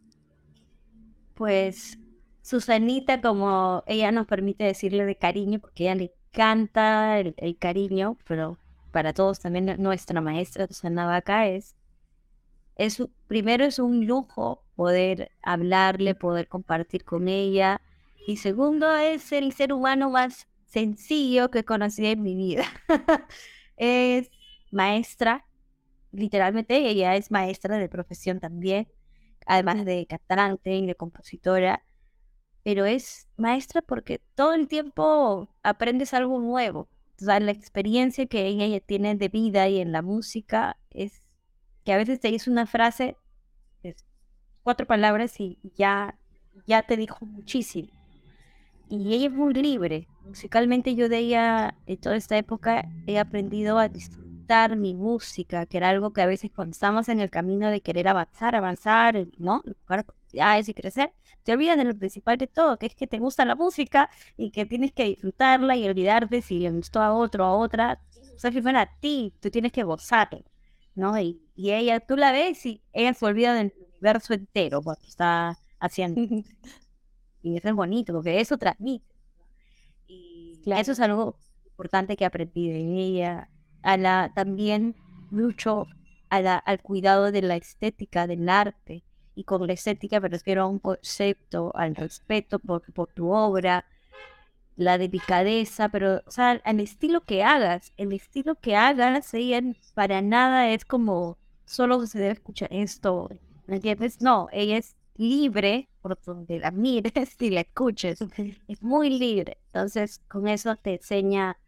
[SPEAKER 2] Pues Susanita, como ella nos permite decirle de cariño, porque a ella le encanta el, el cariño, pero para todos también nu- nuestra maestra Susana Vaca es, es un- primero es un lujo poder hablarle, poder compartir con ella, y segundo es el ser humano más sencillo que conocí en mi vida. Es maestra, literalmente ella es maestra de profesión también, además de cantante y de compositora, pero es maestra porque todo el tiempo aprendes algo nuevo. O sea, la experiencia que ella ya tiene de vida y en la música es que a veces te dice una frase, es cuatro palabras y ya, ya te dijo muchísimo. Y ella es muy libre. Musicalmente yo de ella, en toda esta época, he aprendido a disfrutar mi música, que era algo que a veces cuando estamos en el camino de querer avanzar, avanzar, ¿no? Buscar oportunidades y crecer, te olvidas de lo principal de todo, que es que te gusta la música y que tienes que disfrutarla y olvidarte si le gustó a otro o a otra. O sea, primero a ti, tú tienes que gozar, ¿no? Y, y ella, tú la ves y ella se olvida del universo entero cuando está haciendo. Y eso es bonito, porque eso transmite. Y eso
[SPEAKER 1] Claro.
[SPEAKER 2] es algo importante que aprendí de ella. A la, también mucho a la, al cuidado de la estética, del arte. Y con la estética me refiero a un concepto, al respeto por, por tu obra, la delicadeza, pero, o sea, al estilo que hagas. El estilo que hagas, ella para nada es como solo se debe escuchar esto, ¿me entiendes? No, ella es libre por donde la mires y la escuches. Es muy libre. Entonces, con eso te enseña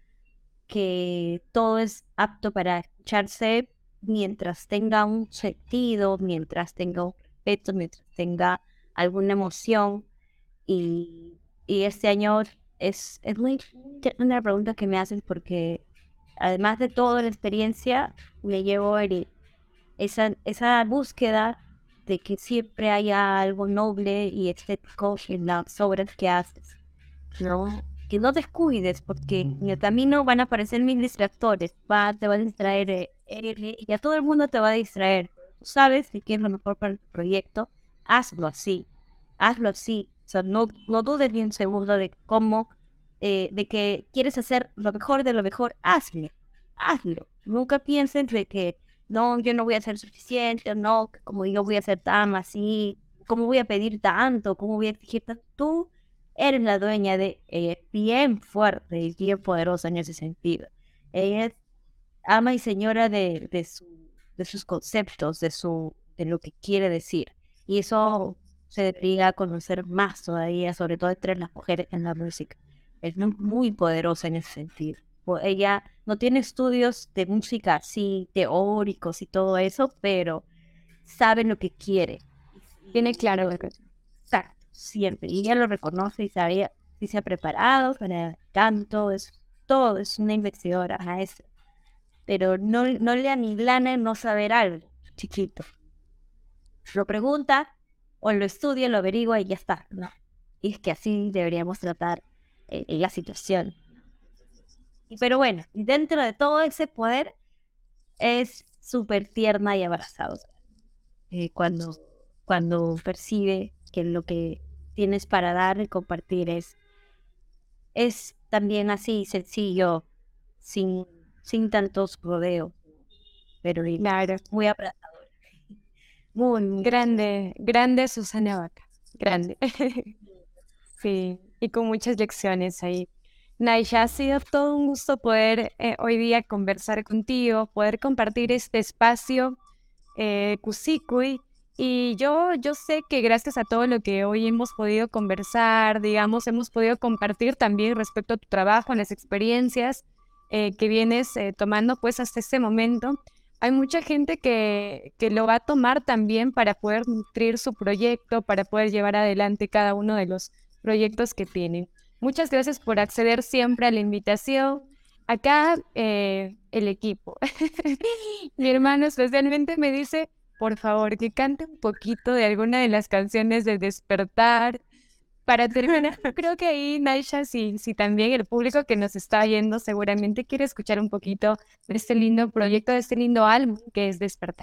[SPEAKER 2] que todo es apto para escucharse mientras tenga un sentido, mientras tenga un respeto, mientras tenga alguna emoción. Y, y este año es, es muy una pregunta que me haces porque además de toda la experiencia, me llevo el, esa, esa búsqueda de que siempre haya algo noble y estético en las obras que haces, ¿no? Que no descuides, porque en el camino van a aparecer mil distractores, va, te va a distraer eh, él, y a todo el mundo te va a distraer. Tú sabes que es lo mejor para el proyecto, hazlo así, hazlo así. O sea, no, no dudes ni un segundo de cómo, eh, de que quieres hacer lo mejor de lo mejor, hazlo, hazlo. Nunca pienses de que no, yo no voy a ser suficiente, no, que como yo voy a ser tan así, cómo voy a pedir tanto, cómo voy a exigir tanto. Tú eres la dueña de ella, es bien fuerte y bien poderosa en ese sentido. Ella es ama y señora de, de, su, de sus conceptos, de, su, de lo que quiere decir. Y eso se debería conocer más todavía, sobre todo entre las mujeres en la música. Es muy, muy poderosa en ese sentido. O ella no tiene estudios de música así teóricos y todo eso, pero sabe lo que quiere.
[SPEAKER 1] Tiene claro lo que...
[SPEAKER 2] Exacto, siempre. Y ella lo reconoce y sabe si se ha preparado para el canto, es todo, es una investigadora maestra. Pero no, no le aniblana en no saber algo, chiquito. Lo pregunta, o lo estudia, lo averigua y ya está, ¿no? Y es que así deberíamos tratar eh, la situación. Y, pero bueno, dentro de todo ese poder, es súper tierna y abrazadora. Eh, cuando, cuando percibe que lo que tienes para dar y compartir es, es también así sencillo, sin, sin tantos rodeos, pero
[SPEAKER 1] Claro.
[SPEAKER 2] muy abrazador. Muy, muy
[SPEAKER 1] Grande, grande Susana Vaca, grande. Sí, y con muchas lecciones ahí. Naisha, ha sido todo un gusto poder eh, hoy día conversar contigo, poder compartir este espacio, eh, Cusicuy. Y yo, yo sé que gracias a todo lo que hoy hemos podido conversar, digamos, hemos podido compartir también respecto a tu trabajo, las experiencias eh, que vienes eh, tomando pues hasta este momento. Hay mucha gente que, que lo va a tomar también para poder nutrir su proyecto, para poder llevar adelante cada uno de los proyectos que tienen. Muchas gracias por acceder siempre a la invitación. Acá eh, el equipo. Mi hermano especialmente me dice, por favor, que cante un poquito de alguna de las canciones de Despertar. Para terminar, creo que ahí, Naisha, si, si también el público que nos está viendo seguramente quiere escuchar un poquito de este lindo proyecto, de este lindo álbum que es Despertar.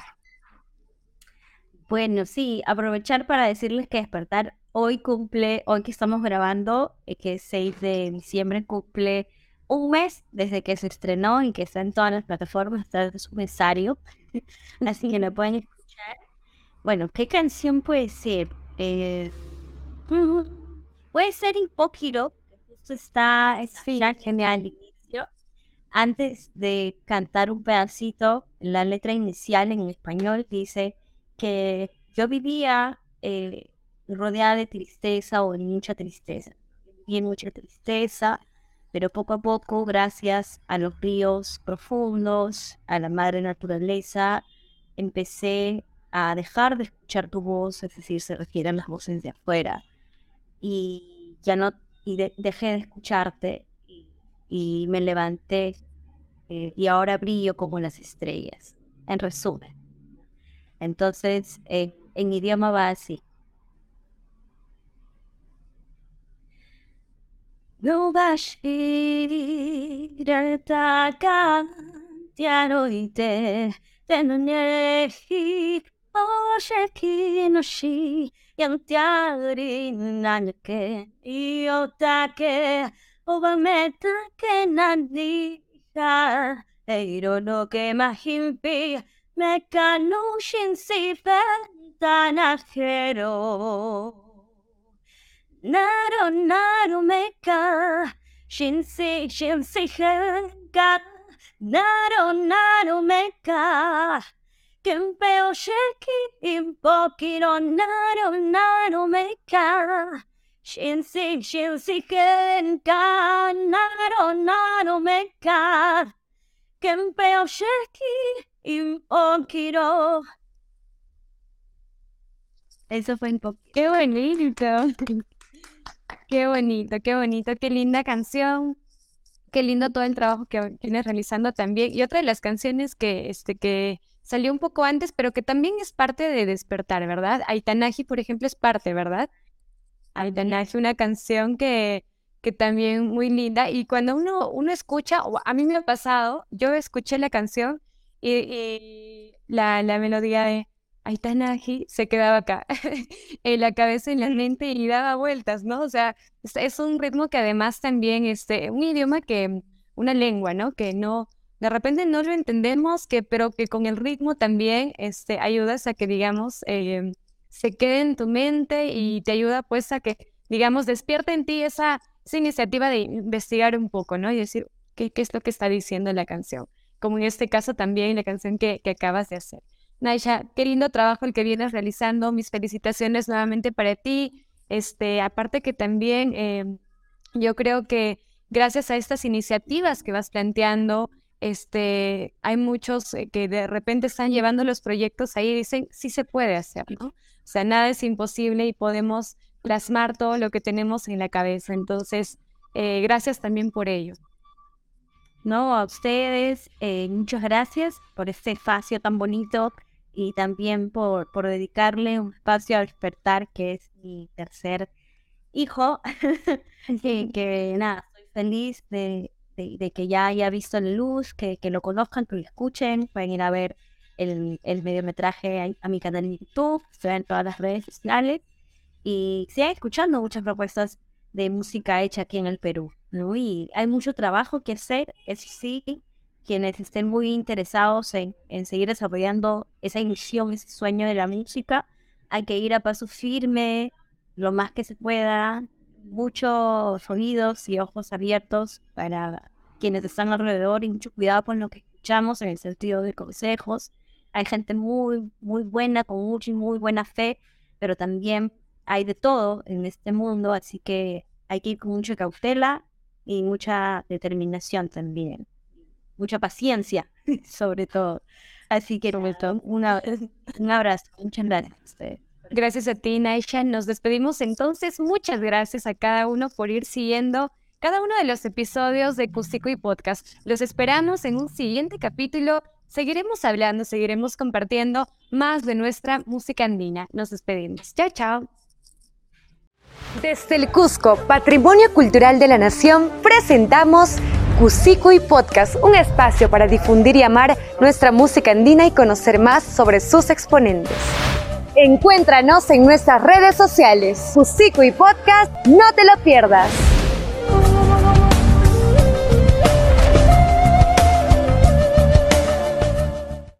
[SPEAKER 2] Bueno, sí, aprovechar para decirles que Despertar hoy cumple, hoy que estamos grabando, eh, que es seis de diciembre, cumple un mes desde que se estrenó y que está en todas las plataformas, está en su mensario, así que lo pueden escuchar. Bueno, ¿qué canción puede ser? Eh, mm, puede ser Hipócrita, que justo está, está genial al inicio. Antes de cantar un pedacito, la letra inicial en español dice que yo vivía eh, rodeada de tristeza o en mucha tristeza. Viví en mucha tristeza, pero poco a poco, gracias a los ríos profundos, a la madre naturaleza, empecé a dejar de escuchar tu voz, es decir, se refieren las voces de afuera, y ya no, y de- dejé de escucharte, y, y me levanté, eh, y ahora brillo como las estrellas, en resumen. Entonces, eh, en idioma va así. No bashir takan tiano ite tenone hi osheki no shi yantiari nanake iotake obameta que nani ha eiro no que mahimpi mekano shinsi pentanajero. Naro naro meka shinsi shinsi henga naro naro meka Kempeo sheki impokiro naro naro meka. Shinsi shinsi kenka naro naro meka. Kempeo sheki impokiro. Eso fue un poco.
[SPEAKER 1] Qué bonito. Qué bonito, qué bonito, qué linda canción. Qué lindo todo el trabajo que vienes realizando también. Y otra de las canciones que, este, que salió un poco antes, pero que también es parte de Despertar, ¿verdad? Aitanaji, por ejemplo, es parte, ¿verdad? Aitanaji, una canción que, que también muy linda. Y cuando uno, uno escucha, o a mí me ha pasado, yo escuché la canción y, y la, la melodía de Aitanaji se quedaba acá, en la cabeza, en la mente y daba vueltas, ¿no? O sea, es, es un ritmo que además también, este, un idioma que, una lengua, ¿no? Que no, de repente no lo entendemos, que, pero que con el ritmo también, este, ayudas a que, digamos, eh, se quede en tu mente y te ayuda, pues, a que, digamos, despierte en ti esa, esa iniciativa de investigar un poco, ¿no? Y decir, ¿qué, qué es lo que está diciendo la canción? Como en este caso también la canción que, que acabas de hacer. Naisha, qué lindo trabajo el que vienes realizando, mis felicitaciones nuevamente para ti, este, aparte que también eh, yo creo que gracias a estas iniciativas que vas planteando, este, hay muchos eh, que de repente están llevando los proyectos ahí y dicen, sí se puede hacer, ¿no? O sea, nada es imposible y podemos plasmar todo lo que tenemos en la cabeza, entonces, eh, gracias también por ello.
[SPEAKER 2] No, a ustedes, eh, muchas gracias por este espacio tan bonito y también por, por dedicarle un espacio a Despertar, que es mi tercer hijo. que, que nada, estoy feliz de, de, de que ya haya visto la luz, que, que lo conozcan, que lo escuchen, pueden ir a ver el, el mediometraje a, a mi canal de YouTube, estoy en todas las redes sociales y sigan escuchando muchas propuestas de música hecha aquí en el Perú, ¿no? Y hay mucho trabajo que hacer, eso sí, quienes estén muy interesados en, en seguir desarrollando esa ilusión, ese sueño de la música, hay que ir a paso firme, lo más que se pueda, muchos oídos y ojos abiertos para quienes están alrededor y mucho cuidado con lo que escuchamos en el sentido de consejos. Hay gente muy, muy buena, con mucha y muy buena fe, pero también hay de todo en este mundo, así que hay que ir con mucha cautela y mucha determinación también. Mucha paciencia, sobre todo. Así que, Roberto, una, un abrazo. Muchas gracias a ustedes.
[SPEAKER 1] Gracias a ti, Naisha. Nos despedimos entonces. Muchas gracias a cada uno por ir siguiendo cada uno de los episodios de Cusicuy Podcast. Los esperamos en un siguiente capítulo. Seguiremos hablando, seguiremos compartiendo más de nuestra música andina. Nos despedimos. Chao, chao.
[SPEAKER 3] Desde el Cusco, Patrimonio Cultural de la Nación, presentamos Cusicuy Podcast, un espacio para difundir y amar nuestra música andina y conocer más sobre sus exponentes. Encuéntranos en nuestras redes sociales. Cusicuy Podcast, no te lo pierdas.